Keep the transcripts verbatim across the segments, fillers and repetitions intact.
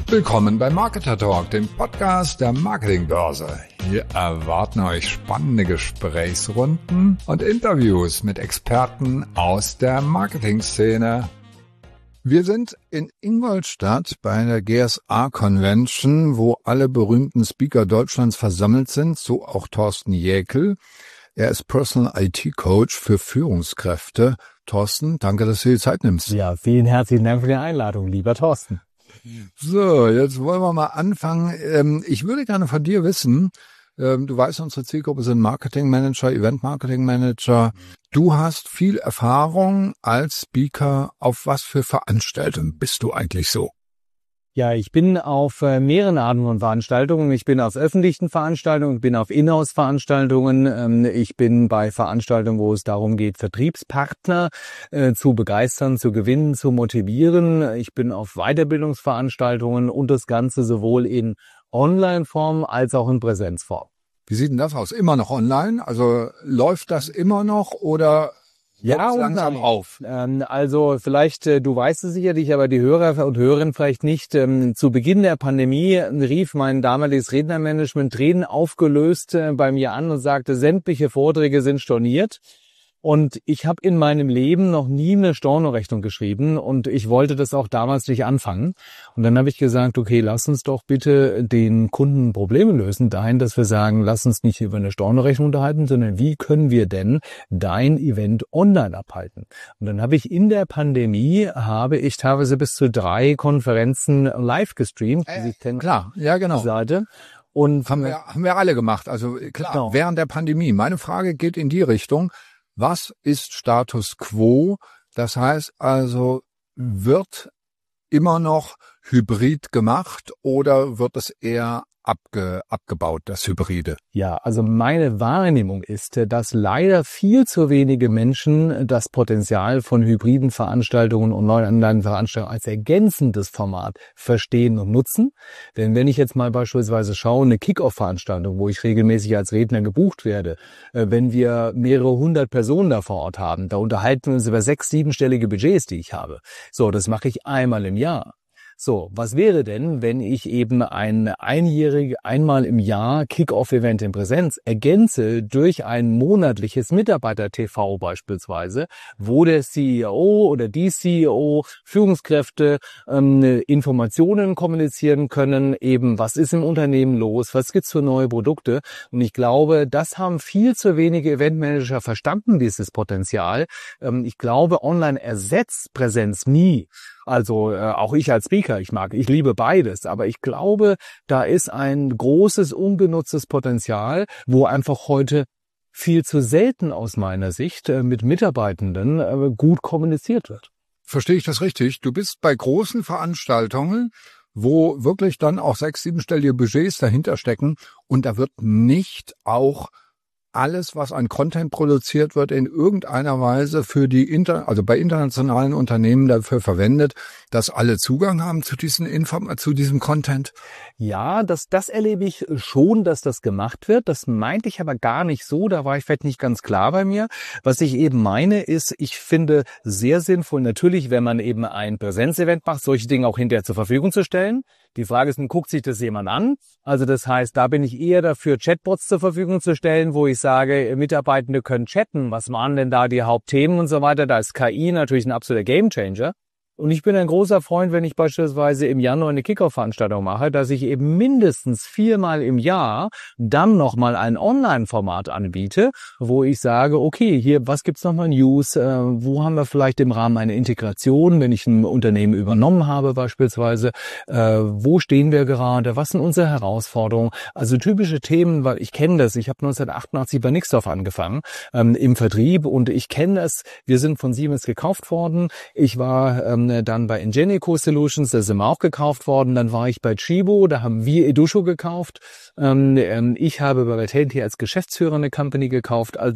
Willkommen bei Marketer Talk, dem Podcast der Marketingbörse. Hier erwarten euch spannende Gesprächsrunden und Interviews mit Experten aus der Marketingszene. Wir sind in Ingolstadt bei der G S A-Convention, wo alle berühmten Speaker Deutschlands versammelt sind, so auch Thorsten Jäkel. Er ist Personal I T-Coach für Führungskräfte. Thorsten, danke, dass du dir die Zeit nimmst. Ja, vielen herzlichen Dank für die Einladung, lieber Thorsten. So, jetzt wollen wir mal anfangen. Ich würde gerne von dir wissen, du weißt, unsere Zielgruppe sind Marketing Manager, Event Marketing Manager. Du hast viel Erfahrung als Speaker. Auf was für Veranstaltungen bist du eigentlich so? Ja, ich bin auf äh, mehreren Arten von Veranstaltungen. Ich bin auf öffentlichen Veranstaltungen, bin auf Inhouse-Veranstaltungen. Ähm, ich bin bei Veranstaltungen, wo es darum geht, Vertriebspartner äh, zu begeistern, zu gewinnen, zu motivieren. Ich bin auf Weiterbildungsveranstaltungen und das Ganze sowohl in Online-Form als auch in Präsenzform. Wie sieht denn das aus? Immer noch online? Also läuft das immer noch oder... Ja, und langsam auf. Ähm, also vielleicht, äh, du weißt es sicherlich, aber die Hörer und Hörerinnen vielleicht nicht. Ähm, zu Beginn der Pandemie rief mein damaliges Rednermanagement Tränen aufgelöst äh, bei mir an und sagte, sämtliche Vorträge sind storniert. Und ich habe in meinem Leben noch nie eine Stornorechnung geschrieben und ich wollte das auch damals nicht anfangen. Und dann habe ich gesagt, okay, lass uns doch bitte den Kunden Probleme lösen, dahin, dass wir sagen, lass uns nicht über eine Stornorechnung unterhalten, sondern wie können wir denn dein Event online abhalten? Und dann habe ich in der Pandemie, habe ich teilweise bis zu drei Konferenzen live gestreamt. Äh, klar, ja genau. Seite. Und haben wir, haben wir alle gemacht, also klar, genau. Während der Pandemie. Meine Frage geht in die Richtung, was ist Status Quo? Das heißt also, wird immer noch Hybrid gemacht oder wird es eher abge, abgebaut, das Hybride? Ja, also meine Wahrnehmung ist, dass leider viel zu wenige Menschen das Potenzial von hybriden Veranstaltungen und Online-Veranstaltungen als ergänzendes Format verstehen und nutzen. Denn wenn ich jetzt mal beispielsweise schaue, eine Kick-Off-Veranstaltung, wo ich regelmäßig als Redner gebucht werde, wenn wir mehrere hundert Personen da vor Ort haben, da unterhalten wir uns über sechs-, siebenstellige Budgets, die ich habe. So, das mache ich einmal im Jahr. So, was wäre denn, wenn ich eben ein einjährig, einmal im Jahr Kick-Off-Event in Präsenz ergänze durch ein monatliches Mitarbeiter-T V beispielsweise, wo der C E O oder die C E O, Führungskräfte ähm, Informationen kommunizieren können, eben was ist im Unternehmen los, was gibt's für neue Produkte. Und ich glaube, das haben viel zu wenige Eventmanager verstanden, dieses Potenzial. Ähm, ich glaube, online ersetzt Präsenz nie. Also äh, auch ich als Speaker, ich mag, ich liebe beides, aber ich glaube, da ist ein großes ungenutztes Potenzial, wo einfach heute viel zu selten aus meiner Sicht äh, mit Mitarbeitenden äh, gut kommuniziert wird. Verstehe ich das richtig? Du bist bei großen Veranstaltungen, wo wirklich dann auch sechs-, siebenstellige Budgets dahinter stecken und da wird nicht auch alles, was an Content produziert wird, in irgendeiner Weise für die Inter, also bei internationalen Unternehmen dafür verwendet, dass alle Zugang haben zu diesen Inform zu diesem Content? Ja, das, das erlebe ich schon, dass das gemacht wird. Das meinte ich aber gar nicht so. Da war ich vielleicht nicht ganz klar bei mir. Was ich eben meine, ist, ich finde sehr sinnvoll, natürlich, wenn man eben ein Präsenzevent macht, solche Dinge auch hinterher zur Verfügung zu stellen. Die Frage ist, guckt sich das jemand an? Also das heißt, da bin ich eher dafür, Chatbots zur Verfügung zu stellen, wo ich sage, Mitarbeitende können chatten. Was waren denn da die Hauptthemen und so weiter? Da ist K I natürlich ein absoluter Gamechanger. Und ich bin ein großer Freund, wenn ich beispielsweise im Januar eine Kickoff-Veranstaltung mache, dass ich eben mindestens viermal im Jahr dann nochmal ein Online-Format anbiete, wo ich sage, okay, hier, was gibt's nochmal News? Äh, wo haben wir vielleicht im Rahmen einer Integration, wenn ich ein Unternehmen übernommen habe beispielsweise? Äh, wo stehen wir gerade? Was sind unsere Herausforderungen? Also typische Themen, weil ich kenne das. Ich habe neunzehnhundertachtundachtzig bei Nixdorf angefangen ähm, im Vertrieb und ich kenne es. Wir sind von Siemens gekauft worden. Ich war ähm, dann bei Ingenico Solutions, da sind wir auch gekauft worden. Dann war ich bei Chibo, da haben wir Edusho gekauft. Ähm, ich habe bei Vitality als Geschäftsführer eine Company gekauft. Also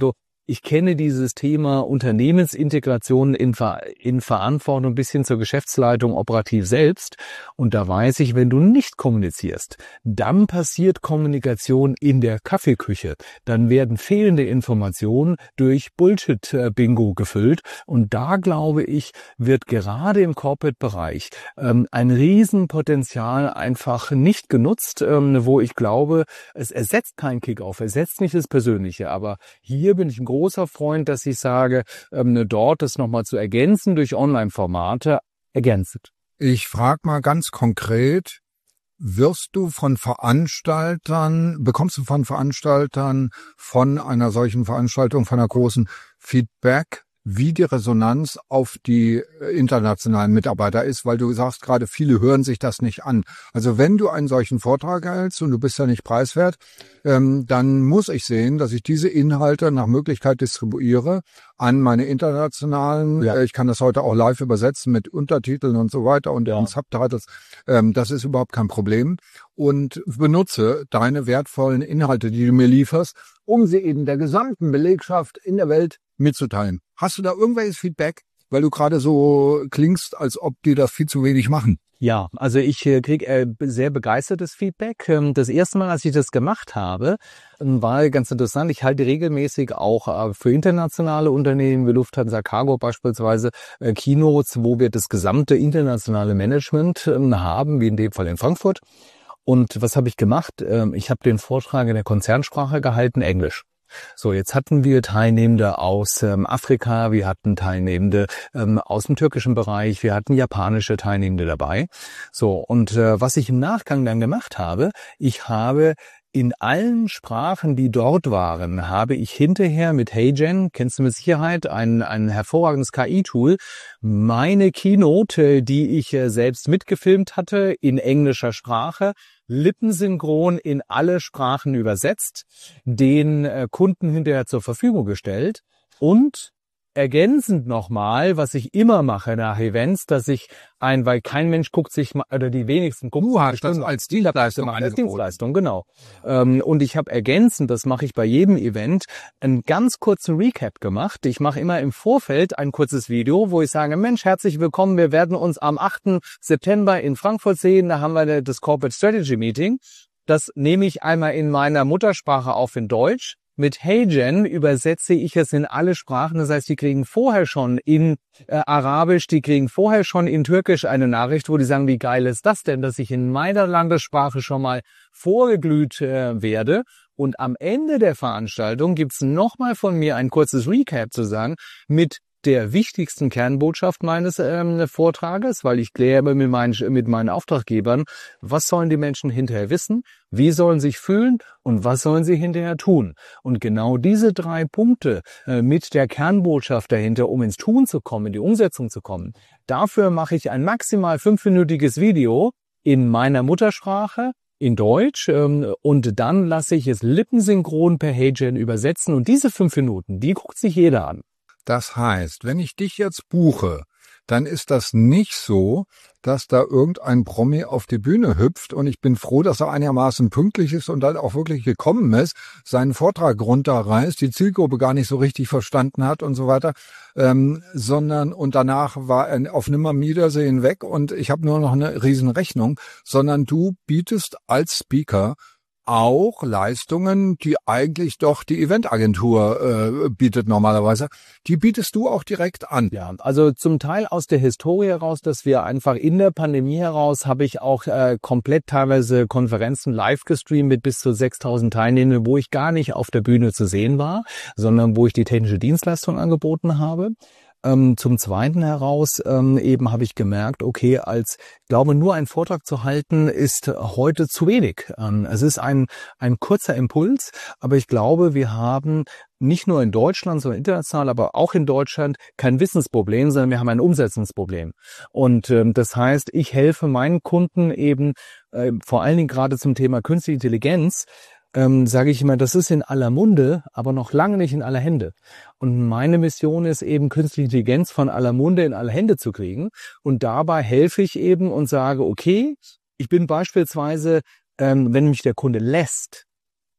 Ich kenne dieses Thema Unternehmensintegration in, Ver in Verantwortung bis hin zur Geschäftsleitung operativ selbst. Und da weiß ich, wenn du nicht kommunizierst, dann passiert Kommunikation in der Kaffeeküche. Dann werden fehlende Informationen durch Bullshit-Bingo gefüllt. Und da, glaube ich, wird gerade im Corporate-Bereich ähm, ein Riesenpotenzial einfach nicht genutzt, ähm, wo ich glaube, es ersetzt kein Kick-Off, ersetzt nicht das Persönliche. Aber hier bin ich ein großer Freund, dass ich sage, ähm, dort das nochmal zu ergänzen durch Online-Formate, ergänzt. Ich frage mal ganz konkret, wirst du von Veranstaltern, bekommst du von Veranstaltern von einer solchen Veranstaltung, von einer großen Feedback, wie die Resonanz auf die internationalen Mitarbeiter ist, weil du sagst gerade, viele hören sich das nicht an. Also wenn du einen solchen Vortrag hältst und du bist ja nicht preiswert, ähm, dann muss ich sehen, dass ich diese Inhalte nach Möglichkeit distribuiere an meine internationalen, ja. äh, ich kann das heute auch live übersetzen mit Untertiteln und so weiter und, ja. und Subtitles, ähm, das ist überhaupt kein Problem, und benutze deine wertvollen Inhalte, die du mir lieferst, um sie eben der gesamten Belegschaft in der Welt mitzuteilen. Hast du da irgendwelches Feedback? Weil du gerade so klingst, als ob die das viel zu wenig machen. Ja, also ich äh, kriege äh, sehr begeistertes Feedback. Ähm, das erste Mal, als ich das gemacht habe, war ganz interessant. Ich halte regelmäßig auch äh, für internationale Unternehmen wie Lufthansa Cargo beispielsweise äh, Keynotes, wo wir das gesamte internationale Management äh, haben, wie in dem Fall in Frankfurt. Und was habe ich gemacht? Ähm, ich habe den Vortrag in der Konzernsprache gehalten, Englisch. So, jetzt hatten wir Teilnehmende aus ähm, Afrika, wir hatten Teilnehmende ähm, aus dem türkischen Bereich, wir hatten japanische Teilnehmende dabei. So, und äh, was ich im Nachgang dann gemacht habe, ich habe in allen Sprachen, die dort waren, habe ich hinterher mit HeyGen, kennst du mit Sicherheit, ein, ein hervorragendes K I-Tool, meine Keynote, die ich äh, selbst mitgefilmt hatte, in englischer Sprache, lippensynchron in alle Sprachen übersetzt, den äh, Kunden hinterher zur Verfügung gestellt und ergänzend nochmal, was ich immer mache nach Events, dass ich ein, weil kein Mensch guckt sich, oder die wenigsten gucken. Du hast das als Dienstleistung als Dienstleistung, genau. Ähm, und ich habe ergänzend, das mache ich bei jedem Event, einen ganz kurzen Recap gemacht. Ich mache immer im Vorfeld ein kurzes Video, wo ich sage, Mensch, herzlich willkommen, wir werden uns am achten September in Frankfurt sehen, da haben wir das Corporate Strategy Meeting. Das nehme ich einmal in meiner Muttersprache auf in Deutsch. Mit HeyGen übersetze ich es in alle Sprachen. Das heißt, die kriegen vorher schon in äh, Arabisch, die kriegen vorher schon in Türkisch eine Nachricht, wo die sagen, wie geil ist das denn, dass ich in meiner Landessprache schon mal vorgeglüht äh, werde. Und am Ende der Veranstaltung gibt's nochmal von mir ein kurzes Recap zu sagen mit der wichtigsten Kernbotschaft meines ähm, Vortrages, weil ich kläre mit meinen, mit meinen Auftraggebern, was sollen die Menschen hinterher wissen, wie sollen sie sich fühlen und was sollen sie hinterher tun. Und genau diese drei Punkte äh, mit der Kernbotschaft dahinter, um ins Tun zu kommen, in die Umsetzung zu kommen, dafür mache ich ein maximal fünfminütiges Video in meiner Muttersprache, in Deutsch, ähm, und dann lasse ich es lippensynchron per HeyGen übersetzen und diese fünf Minuten, die guckt sich jeder an. Das heißt, wenn ich dich jetzt buche, dann ist das nicht so, dass da irgendein Promi auf die Bühne hüpft, und ich bin froh, dass er einigermaßen pünktlich ist und dann auch wirklich gekommen ist, seinen Vortrag runterreißt, die Zielgruppe gar nicht so richtig verstanden hat und so weiter, ähm, sondern und danach war er auf Nimmerwiedersehen weg und ich habe nur noch eine riesen Rechnung, sondern du bietest als Speaker auch Leistungen, die eigentlich doch die Eventagentur äh, bietet normalerweise. Die bietest du auch direkt an. Ja, also zum Teil aus der Historie heraus, dass wir einfach in der Pandemie heraus, habe ich auch äh, komplett teilweise Konferenzen live gestreamt mit bis zu sechstausend Teilnehmern, wo ich gar nicht auf der Bühne zu sehen war, sondern wo ich die technische Dienstleistung angeboten habe. Ähm, zum Zweiten heraus ähm, eben habe ich gemerkt, okay, als ich glaube, nur einen Vortrag zu halten ist heute zu wenig. Ähm, es ist ein ein kurzer Impuls, aber ich glaube, wir haben nicht nur in Deutschland, sondern international, aber auch in Deutschland kein Wissensproblem, sondern wir haben ein Umsetzungsproblem. Und ähm, das heißt, ich helfe meinen Kunden eben äh, vor allen Dingen gerade zum Thema Künstliche Intelligenz, Ähm, sage ich immer, das ist in aller Munde, aber noch lange nicht in aller Hände. Und meine Mission ist eben, künstliche Intelligenz von aller Munde in alle Hände zu kriegen. Und dabei helfe ich eben und sage, okay, ich bin beispielsweise, ähm, wenn mich der Kunde lässt,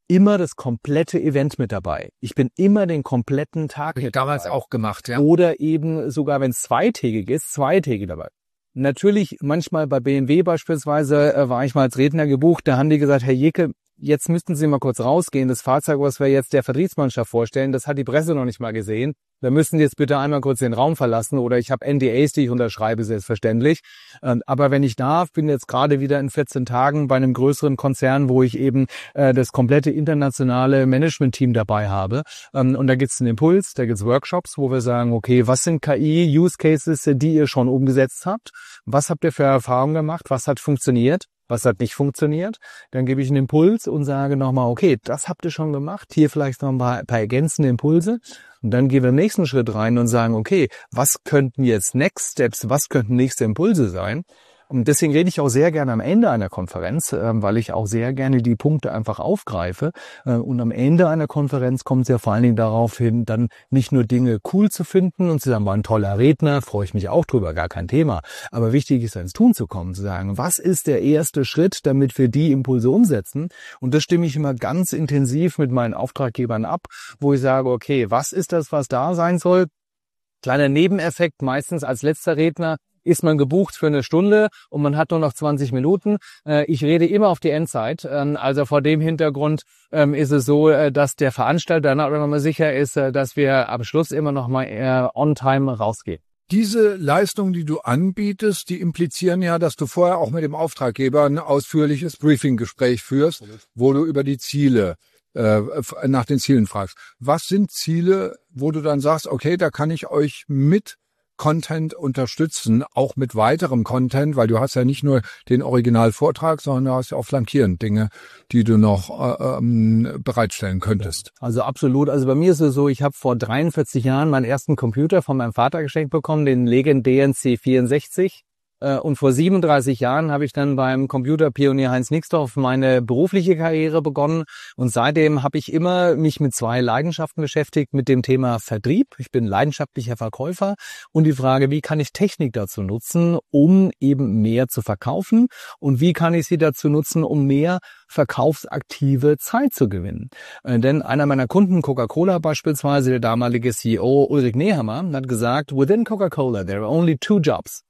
immer das komplette Event mit dabei. Ich bin immer den kompletten Tag Hab ich damals dabei. Auch gemacht, ja. Oder eben sogar, wenn es zweitägig ist, zweitägig dabei. Natürlich, manchmal bei B M W beispielsweise äh, war ich mal als Redner gebucht, da haben die gesagt, Herr Jecke, jetzt müssten Sie mal kurz rausgehen. Das Fahrzeug, was wir jetzt der Vertriebsmannschaft vorstellen, das hat die Presse noch nicht mal gesehen. Da müssen Sie jetzt bitte einmal kurz den Raum verlassen oder ich habe N D As, die ich unterschreibe, selbstverständlich. Aber wenn ich darf, bin jetzt gerade wieder in vierzehn Tagen bei einem größeren Konzern, wo ich eben äh, das komplette internationale Management-Team dabei habe. Ähm, und da gibt's einen Impuls, da gibt's Workshops, wo wir sagen, okay, was sind K I-Use-Cases, die ihr schon umgesetzt habt? Was habt ihr für Erfahrungen gemacht? Was hat funktioniert? Was hat nicht funktioniert? Dann gebe ich einen Impuls und sage nochmal, okay, das habt ihr schon gemacht, hier vielleicht noch ein paar, ein paar ergänzende Impulse. Und dann gehen wir im nächsten Schritt rein und sagen, okay, was könnten jetzt Next Steps, was könnten nächste Impulse sein? Und deswegen rede ich auch sehr gerne am Ende einer Konferenz, weil ich auch sehr gerne die Punkte einfach aufgreife. Und am Ende einer Konferenz kommt es ja vor allen Dingen darauf hin, dann nicht nur Dinge cool zu finden und zu sagen, war ein toller Redner, freue ich mich auch drüber, gar kein Thema. Aber wichtig ist, ins Tun zu kommen, zu sagen, was ist der erste Schritt, damit wir die Impulse umsetzen? Und das stimme ich immer ganz intensiv mit meinen Auftraggebern ab, wo ich sage, okay, was ist das, was da sein soll? Kleiner Nebeneffekt, meistens als letzter Redner, ist man gebucht für eine Stunde und man hat nur noch zwanzig Minuten. Ich rede immer auf die Endzeit. Also vor dem Hintergrund ist es so, dass der Veranstalter dann auch immer sicher ist, dass wir am Schluss immer noch mal on time rausgehen. Diese Leistungen, die du anbietest, die implizieren ja, dass du vorher auch mit dem Auftraggeber ein ausführliches Briefinggespräch führst, wo du über die Ziele äh, nach den Zielen fragst. Was sind Ziele, wo du dann sagst, okay, da kann ich euch mit Content unterstützen, auch mit weiterem Content, weil du hast ja nicht nur den Originalvortrag, sondern du hast ja auch flankierend Dinge, die du noch äh, ähm, bereitstellen könntest. Also absolut. Also bei mir ist es so, ich habe vor dreiundvierzig Jahren meinen ersten Computer von meinem Vater geschenkt bekommen, den legendären C vierundsechzig. Und vor siebenunddreißig Jahren habe ich dann beim Computerpionier Heinz Nixdorf meine berufliche Karriere begonnen. Und seitdem habe ich immer mich mit zwei Leidenschaften beschäftigt, mit dem Thema Vertrieb. Ich bin leidenschaftlicher Verkäufer und die Frage, wie kann ich Technik dazu nutzen, um eben mehr zu verkaufen? Und wie kann ich sie dazu nutzen, um mehr verkaufsaktive Zeit zu gewinnen? Denn einer meiner Kunden, Coca-Cola beispielsweise, der damalige C E O Ulrich Nehammer, hat gesagt, within Coca-Cola there are only two jobs.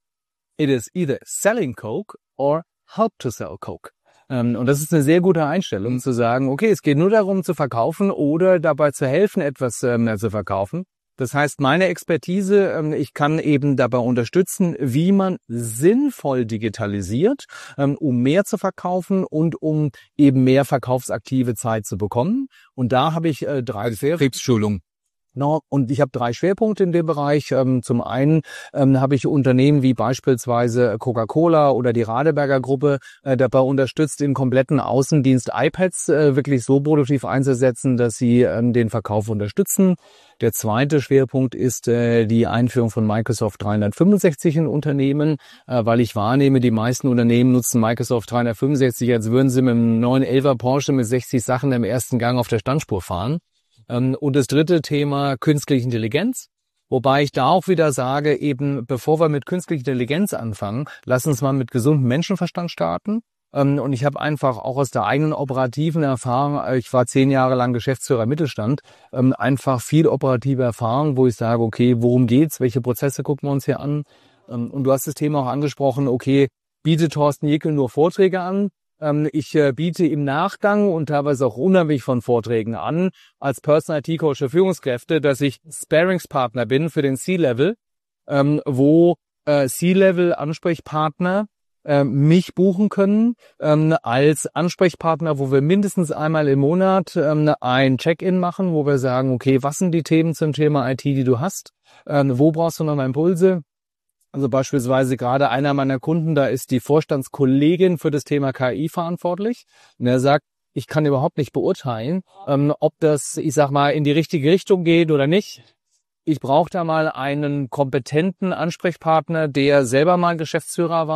It is either selling Coke or help to sell Coke. Ähm, und das ist eine sehr gute Einstellung, zu sagen, okay, es geht nur darum zu verkaufen oder dabei zu helfen, etwas ähm, zu verkaufen. Das heißt, meine Expertise, ähm, ich kann eben dabei unterstützen, wie man sinnvoll digitalisiert, ähm, um mehr zu verkaufen und um eben mehr verkaufsaktive Zeit zu bekommen. Und da habe ich äh, drei Vertriebsschulungen. No, und ich habe drei Schwerpunkte in dem Bereich. Ähm, zum einen ähm, habe ich Unternehmen wie beispielsweise Coca-Cola oder die Radeberger Gruppe äh, dabei unterstützt, im kompletten Außendienst iPads äh, wirklich so produktiv einzusetzen, dass sie ähm, den Verkauf unterstützen. Der zweite Schwerpunkt ist äh, die Einführung von Microsoft dreihundertfünfundsechzig in Unternehmen, äh, weil ich wahrnehme, die meisten Unternehmen nutzen Microsoft dreihundertfünfundsechzig, als würden sie mit einem neuen elfer Porsche mit sechzig Sachen im ersten Gang auf der Standspur fahren. Und das dritte Thema, künstliche Intelligenz. Wobei ich da auch wieder sage, eben bevor wir mit künstlicher Intelligenz anfangen, lass uns mal mit gesundem Menschenverstand starten. Und ich habe einfach auch aus der eigenen operativen Erfahrung, ich war zehn Jahre lang Geschäftsführer Mittelstand, einfach viel operative Erfahrung, wo ich sage, okay, worum geht's, welche Prozesse gucken wir uns hier an? Und du hast das Thema auch angesprochen, okay, bietet Thorsten Jeckel nur Vorträge an? Ich biete im Nachgang und teilweise auch unabhängig von Vorträgen an, als Personal I T-Coach für Führungskräfte, dass ich Sparingspartner bin für den C-Level, wo C-Level-Ansprechpartner mich buchen können als Ansprechpartner, wo wir mindestens einmal im Monat ein Check-in machen, wo wir sagen, okay, was sind die Themen zum Thema I T, die du hast? Wo brauchst du noch mal Impulse? Also beispielsweise gerade einer meiner Kunden, da ist die Vorstandskollegin für das Thema K I verantwortlich. Und er sagt, ich kann überhaupt nicht beurteilen, ähm, ob das, ich sag mal, in die richtige Richtung geht oder nicht. Ich brauche da mal einen kompetenten Ansprechpartner, der selber mal Geschäftsführer war,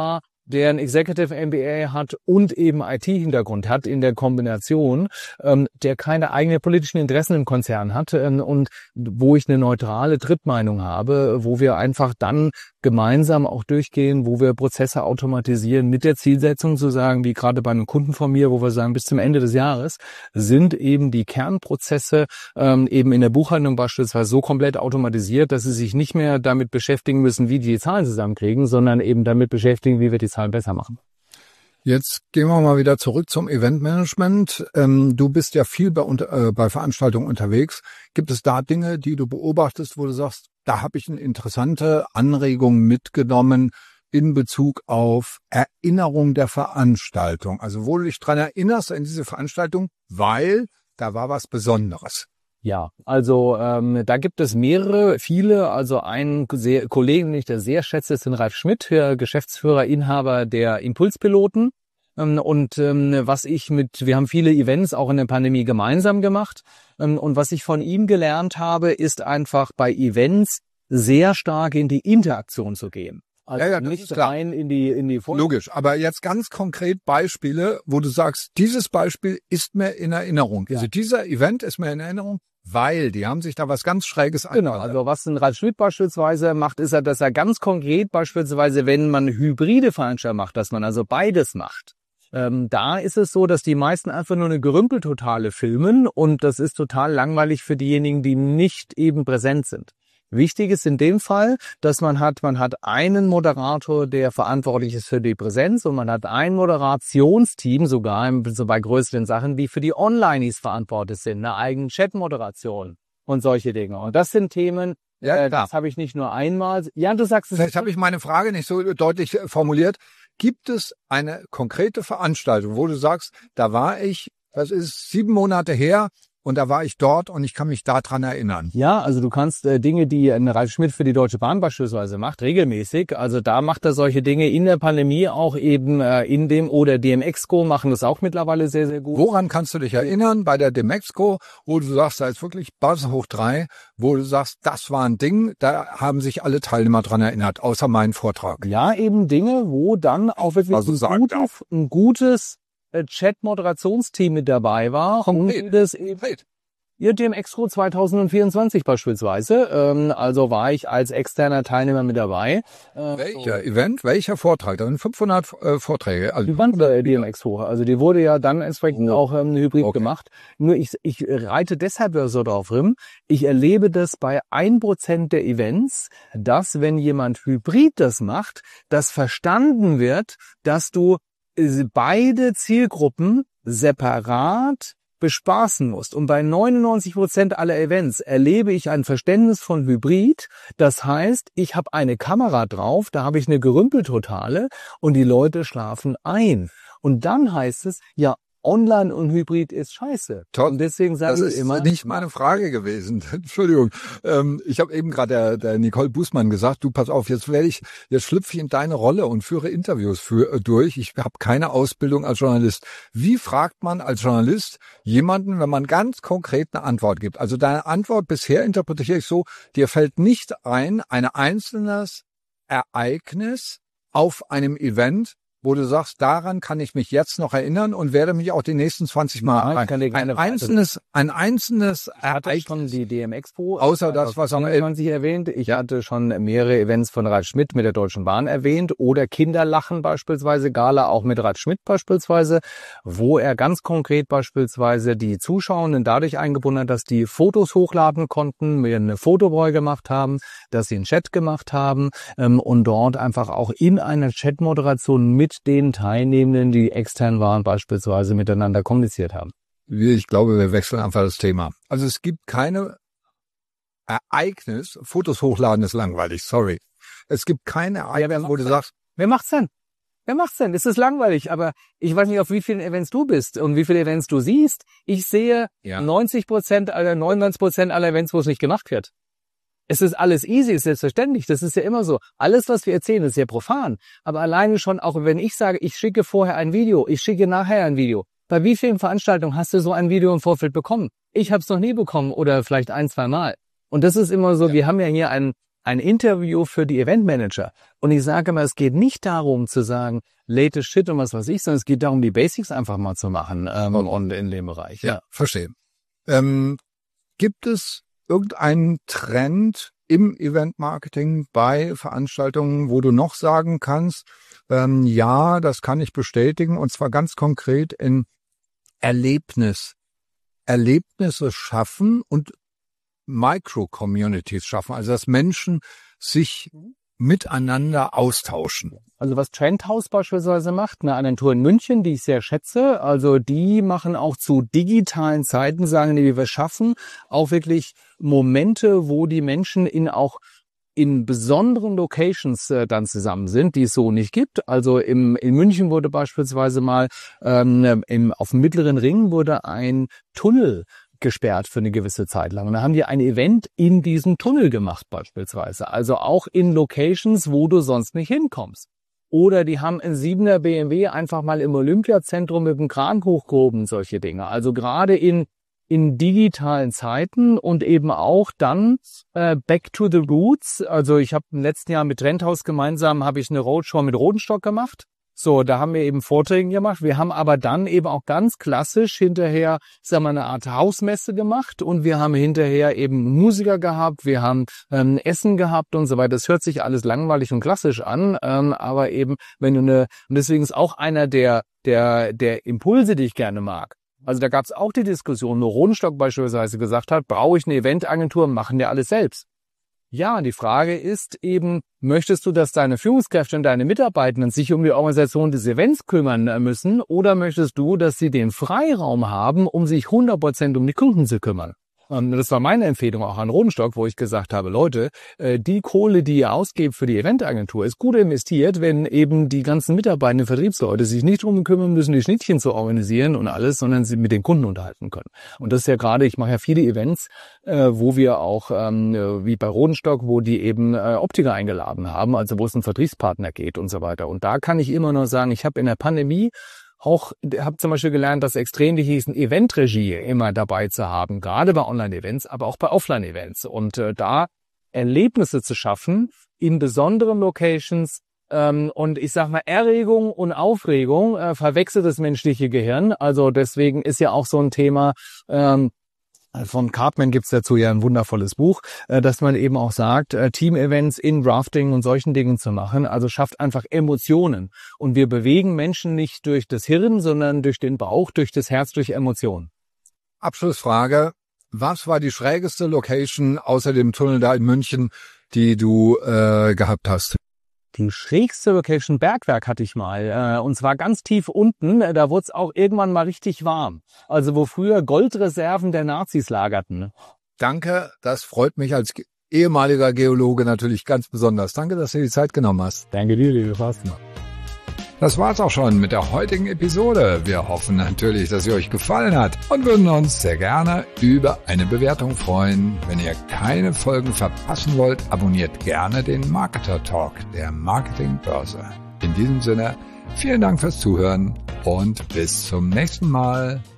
der ein Executive M B A hat und eben I T-Hintergrund hat in der Kombination, ähm, der keine eigenen politischen Interessen im Konzern hat ähm, und wo ich eine neutrale Drittmeinung habe, wo wir einfach dann gemeinsam auch durchgehen, wo wir Prozesse automatisieren mit der Zielsetzung zu sagen, wie gerade bei einem Kunden von mir, wo wir sagen, bis zum Ende des Jahres sind eben die Kernprozesse ähm, eben in der Buchhaltung beispielsweise so komplett automatisiert, dass sie sich nicht mehr damit beschäftigen müssen, wie die die Zahlen zusammenkriegen, sondern eben damit beschäftigen, wie wir die Zahlen besser machen. Jetzt gehen wir mal wieder zurück zum Eventmanagement. Ähm, du bist ja viel bei, äh, bei Veranstaltungen unterwegs. Gibt es da Dinge, die du beobachtest, wo du sagst, da habe ich eine interessante Anregung mitgenommen in Bezug auf Erinnerung der Veranstaltung? Also wo du dich dran erinnerst an diese Veranstaltung, weil da war was Besonderes. Ja, also ähm, da gibt es mehrere, viele. Also einen sehr, Kollegen, den ich da sehr schätze, ist den Ralf Schmidt, Geschäftsführer, Inhaber der Impulspiloten. Ähm, und ähm, was ich mit, wir haben viele Events auch in der Pandemie gemeinsam gemacht. Ähm, und was ich von ihm gelernt habe, ist einfach bei Events sehr stark in die Interaktion zu gehen. Also ja, ja, das nicht ist klar. rein in die in die Vor- Logisch, aber jetzt ganz konkret Beispiele, wo du sagst, dieses Beispiel ist mir in Erinnerung. Ja. Also dieser Event ist mir in Erinnerung, weil die haben sich da was ganz Schräges Genau, einfallen also was ein Ralf Schmidt beispielsweise macht, ist, dass er ganz konkret beispielsweise, wenn man hybride Veranstaltungen macht, dass man also beides macht. Ähm, da ist es so, dass die meisten einfach nur eine Gerümpeltotale filmen und das ist total langweilig für diejenigen, die nicht eben präsent sind. Wichtig ist in dem Fall, dass man hat, man hat einen Moderator, der verantwortlich ist für die Präsenz und man hat ein Moderationsteam sogar so bei größeren Sachen, die für die Onlinees verantwortlich sind, eine eigene Chat-Moderation und solche Dinge. Und das sind Themen, Ja, äh, das habe ich nicht nur einmal. Ja, du sagst es. Vielleicht habe ich meine Frage nicht so deutlich formuliert. Gibt es eine konkrete Veranstaltung, wo du sagst, da war ich, das ist sieben Monate her, und da war ich dort und ich kann mich daran erinnern. Ja, also du kannst äh, Dinge, die ein Ralf Schmidt für die Deutsche Bahn beispielsweise macht, regelmäßig. Also da macht er solche Dinge in der Pandemie auch eben äh, in dem oder D M Exco machen das auch mittlerweile sehr, sehr gut. Woran kannst du dich erinnern bei der D M Exco, wo du sagst, da ist wirklich Buzz hoch drei, wo du sagst, das war ein Ding, da haben sich alle Teilnehmer dran erinnert, außer meinen Vortrag. Ja, eben Dinge, wo dann auch wirklich Also ein, gutes, ein gutes Chat-Moderationsteam mit dabei war. Konkret. Und das eben ja, D M Exco zwanzig vierundzwanzig beispielsweise. Ähm, also war ich als externer Teilnehmer mit dabei. Äh, Welcher so. Event? Welcher Vortrag? Da sind fünfhundert äh, Vorträge. Also die waren der D M Exco. Also die wurde ja dann entsprechend oh. auch ähm, hybrid okay. gemacht. Nur ich, ich reite deshalb so drauf rin. Ich erlebe das bei ein Prozent der Events, dass wenn jemand hybrid das macht, das verstanden wird, dass du beide Zielgruppen separat bespaßen musst. Und bei neunundneunzig Prozent aller Events erlebe ich ein Verständnis von Hybrid. Das heißt, ich habe eine Kamera drauf, da habe ich eine Gerümpeltotale und die Leute schlafen ein. Und dann heißt es, ja, Online und Hybrid ist scheiße. Toll. Und deswegen sage ich immer... Das ist nicht meine Frage gewesen. Entschuldigung. Ähm, ich habe eben gerade der, der Nicole Bußmann gesagt, du pass auf, jetzt werde ich, jetzt schlüpfe ich in deine Rolle und führe Interviews für, äh, durch. Ich habe keine Ausbildung als Journalist. Wie fragt man als Journalist jemanden, wenn man ganz konkret eine Antwort gibt? Also deine Antwort bisher interpretiere ich so, dir fällt nicht ein, ein einzelnes Ereignis auf einem Event, wo du sagst, daran kann ich mich jetzt noch erinnern und werde mich auch die nächsten zwanzig Mal ja, ein, ein einzelnes, ein einzelnes ich hatte schon die D M Expo, außer das, was am zwanzig erwähnt. Ich hatte schon mehrere Events von Ralf Schmidt mit der Deutschen Bahn erwähnt oder Kinderlachen beispielsweise, Gala auch mit Ralf Schmidt beispielsweise, wo er ganz konkret beispielsweise die Zuschauenden dadurch eingebunden hat, dass die Fotos hochladen konnten, mir eine Fotobräu gemacht haben, dass sie einen Chat gemacht haben ähm, und dort einfach auch in einer Chat-Moderation mit den Teilnehmenden, die extern waren, beispielsweise miteinander kommuniziert haben. Ich glaube, wir wechseln einfach das Thema. Also es gibt keine Ereignis, Fotos hochladen ist langweilig, sorry. Es gibt keine Ereignis, ja, wo du denn? sagst... Wer macht's denn? Wer macht's denn? Es ist langweilig, aber ich weiß nicht, auf wie vielen Events du bist und wie viele Events du siehst. Ich sehe ja. neunzig Prozent aller, neunundneunzig Prozent aller Events, wo es nicht gemacht wird. Es ist alles easy, ist selbstverständlich. Das ist ja immer so. Alles, was wir erzählen, ist sehr profan. Aber alleine schon, auch wenn ich sage, ich schicke vorher ein Video, ich schicke nachher ein Video. Bei wie vielen Veranstaltungen hast du so ein Video im Vorfeld bekommen? Ich habe es noch nie bekommen oder vielleicht ein, zwei Mal. Und das ist immer so, ja. wir haben ja hier ein, ein Interview für die Eventmanager. Und ich sage mal, es geht nicht darum zu sagen, latest shit und was weiß ich, sondern es geht darum, die Basics einfach mal zu machen ähm, oh. und in dem Bereich. Ja, ja verstehe. Ähm, gibt es irgendeinen Trend im Eventmarketing bei Veranstaltungen, wo du noch sagen kannst, ähm, ja, das kann ich bestätigen, und zwar ganz konkret in Erlebnis. Erlebnisse schaffen und Micro-Communities schaffen, also dass Menschen sich miteinander austauschen. Also was Trendhouse beispielsweise macht, eine Agentur in München, die ich sehr schätze, also die machen auch zu digitalen Zeiten, sagen die, wir schaffen auch wirklich Momente, wo die Menschen in auch in besonderen Locations äh, dann zusammen sind, die es so nicht gibt. Also im, in München wurde beispielsweise mal ähm, im, auf dem Mittleren Ring wurde ein Tunnel gesperrt für eine gewisse Zeit lang. Und da haben die ein Event in diesem Tunnel gemacht beispielsweise. Also auch in Locations, wo du sonst nicht hinkommst. Oder die haben ein siebener B M W einfach mal im Olympiazentrum mit dem Kran hochgehoben, solche Dinge. Also gerade in in digitalen Zeiten und eben auch dann äh, back to the roots. Also ich habe im letzten Jahr mit Trendhouse gemeinsam habe ich eine Roadshow mit Rodenstock gemacht. So, da haben wir eben Vorträge gemacht. Wir haben aber dann eben auch ganz klassisch hinterher, sagen wir, eine Art Hausmesse gemacht und wir haben hinterher eben Musiker gehabt, wir haben ähm, Essen gehabt und so weiter. Das hört sich alles langweilig und klassisch an, ähm, aber eben, wenn du eine, und deswegen ist auch einer der, der, der Impulse, die ich gerne mag. Also da gab es auch die Diskussion, wo Rodenstock beispielsweise gesagt hat, brauche ich eine Eventagentur, machen ja alles selbst. Ja, die Frage ist eben, möchtest du, dass deine Führungskräfte und deine Mitarbeitenden sich um die Organisation des Events kümmern müssen oder möchtest du, dass sie den Freiraum haben, um sich hundert Prozent um die Kunden zu kümmern? Das war meine Empfehlung auch an Rodenstock, wo ich gesagt habe, Leute, die Kohle, die ihr ausgebt für die Eventagentur, ist gut investiert, wenn eben die ganzen mitarbeitenden Vertriebsleute sich nicht drum kümmern müssen, die Schnittchen zu organisieren und alles, sondern sie mit den Kunden unterhalten können. Und das ist ja gerade, ich mache ja viele Events, wo wir auch, wie bei Rodenstock, wo die eben Optiker eingeladen haben, also wo es einen Vertriebspartner geht und so weiter. Und da kann ich immer nur sagen, ich habe in der Pandemie auch, habe zum Beispiel gelernt, dass extrem wichtig ist, eine Eventregie immer dabei zu haben, gerade bei Online-Events, aber auch bei Offline-Events. Und äh, da Erlebnisse zu schaffen in besonderen Locations ähm, und ich sag mal, Erregung und Aufregung äh, verwechselt das menschliche Gehirn. Also deswegen ist ja auch so ein Thema, ähm, von Cartman gibt's dazu ja ein wundervolles Buch, dass man eben auch sagt, Team-Events in Drafting und solchen Dingen zu machen, also schafft einfach Emotionen. Und wir bewegen Menschen nicht durch das Hirn, sondern durch den Bauch, durch das Herz, durch Emotionen. Abschlussfrage, was war die schrägste Location außer dem Tunnel da in München, die du äh, gehabt hast? Die schrägste Location Bergwerk hatte ich mal, äh, und zwar ganz tief unten, äh, da wurde es auch irgendwann mal richtig warm. Also wo früher Goldreserven der Nazis lagerten. Danke, das freut mich als ehemaliger Geologe natürlich ganz besonders. Danke, dass du die Zeit genommen hast. Danke dir, liebe Carsten. Das war's auch schon mit der heutigen Episode. Wir hoffen natürlich, dass sie euch gefallen hat und würden uns sehr gerne über eine Bewertung freuen. Wenn ihr keine Folgen verpassen wollt, abonniert gerne den Marketer Talk der Marketingbörse. In diesem Sinne, vielen Dank fürs Zuhören und bis zum nächsten Mal.